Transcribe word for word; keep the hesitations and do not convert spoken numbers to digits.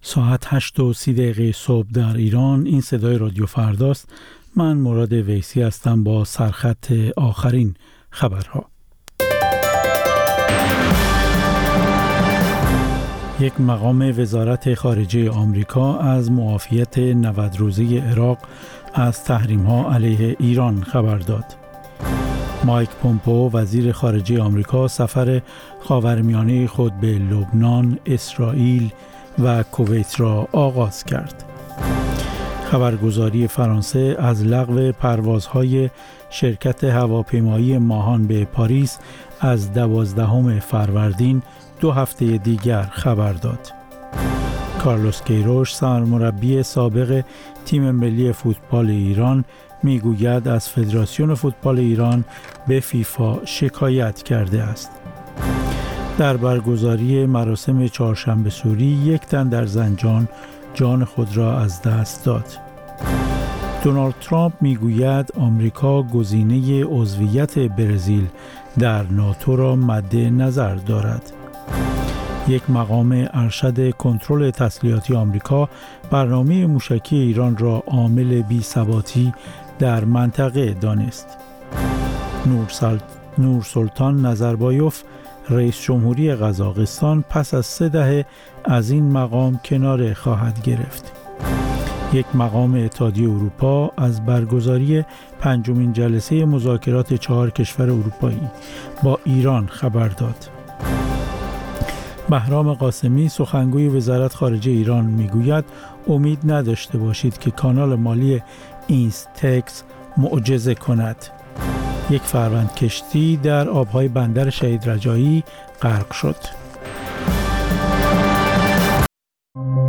ساعت هشت و سی دقیقه صبح در ایران. این صدای رادیو فرداست. من مراد ویسی هستم با سرخط آخرین خبرها. یک مقام وزارت خارجه آمریکا از معافیت نود روزه عراق از تحریم‌ها علیه ایران خبر داد. مایک پومپئو وزیر خارجه آمریکا سفر خاورمیانه خود به لبنان، اسرائیل و کویت را آغاز کرد. خبرگزاری فرانسه از لغو پروازهای شرکت هواپیمایی ماهان به پاریس از دوازدهم فروردین دو هفته دیگر خبر داد. کارلوس کیروش سرمربی سابق تیم ملی فوتبال ایران میگوید از فدراسیون فوتبال ایران به فیفا شکایت کرده است. در برگزاری مراسم چهارشنبه سوری یک تن در زنجان جان خود را از دست داد. دونالد ترامپ میگوید آمریکا گزینه عضویت برزیل در ناتو را مد نظر دارد. یک مقام ارشد کنترل تسلیحاتی آمریکا برنامه موشکی ایران را عامل بی‌ثباتی در منطقه دانست. نور سلطان نظربایوف رئیس جمهوری قزاقستان پس از سه دهه از این مقام کناره خواهد گرفت. یک مقام اتحادیه اروپا از برگزاری پنجمین جلسه مذاکرات چهار کشور اروپایی با ایران خبر داد. بهرام قاسمی سخنگوی وزارت خارجه ایران میگوید امید نداشته باشید که کانال مالی اینستکس معجزه کند. یک فروند کشتی در آبهای بندر شهید رجایی غرق شد.